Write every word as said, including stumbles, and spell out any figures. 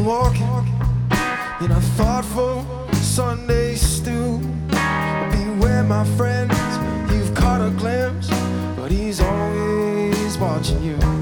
walking in a thoughtful Sunday stew. Beware, my friends, you've caught a glimpse, but he's always watching you.